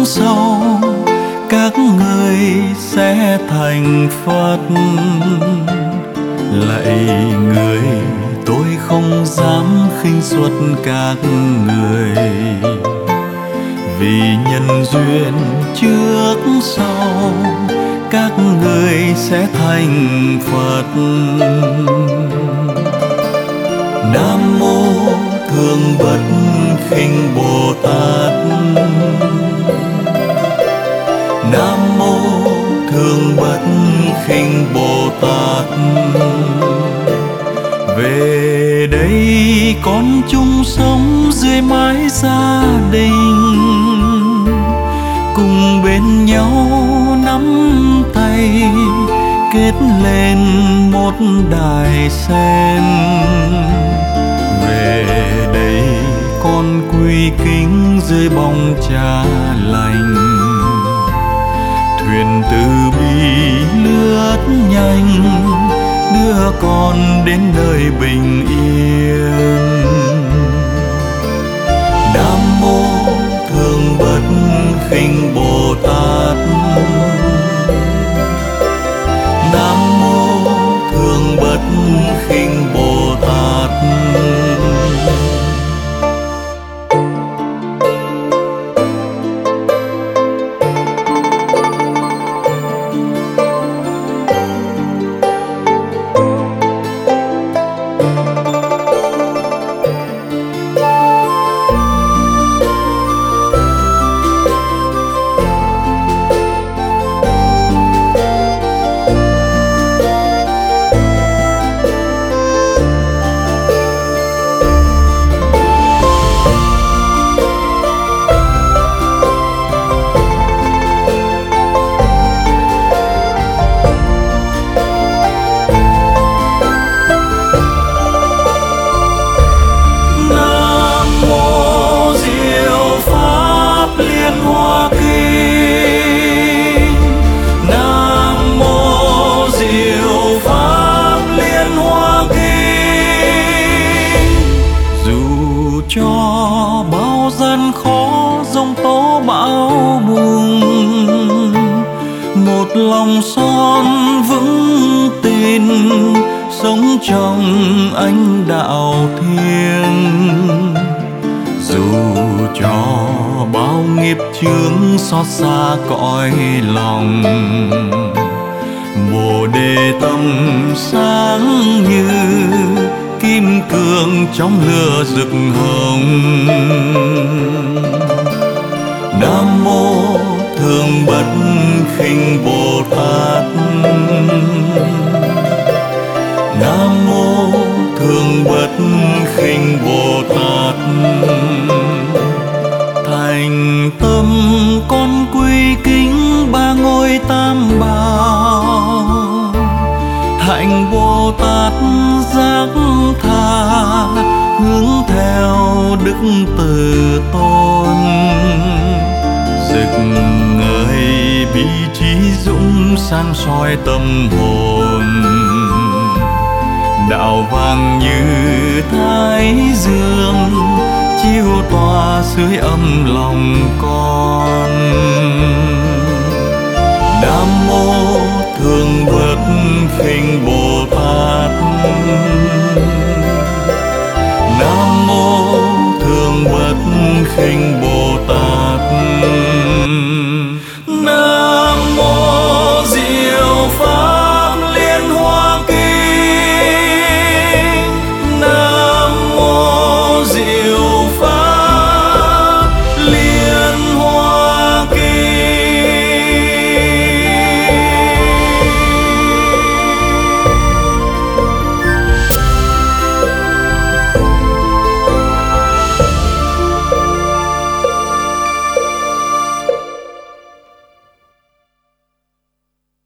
sau các người sẽ thành Phật. Lạy người, tôi không dám khinh suất các người, vì nhân duyên trước sau các người sẽ thành Phật. Nam mô Thường Bất Khinh Bồ Tát. Nam mô Thường Bất Khinh Bồ Tát. Về đây con chung sống dưới mái gia đình, cùng bên nhau nắm tay kết lên một đài sen. Về đây con quy kính dưới bóng cha lành, thuyền từ bi lướt nhanh đưa con đến nơi bình yên. Nam mô Thường Bất Khinh Bồ Tát. Nam mô Thường Bất Khinh Bồ Tát. Cho bao gian khó giông tố bão bùng, một lòng son vững tin sống trong ánh đạo thiêng. Dù cho bao nghiệp chướng xót xa cõi lòng, Bồ Đề tâm sáng như kim cương trong lửa rực hồng. Nam mô Thường Bất Khinh Bồ Tát. Nam mô Thường Bất Khinh Bồ Tát. Thành tâm con quy kính ba ngôi tam bảo, hạnh Bồ Tát giác tha hướng theo đức từ tôn. Rực ngời bi trí dũng san soi tâm hồn, đạo vàng như thái dương chiếu tỏa dưới âm lòng con. Nam mô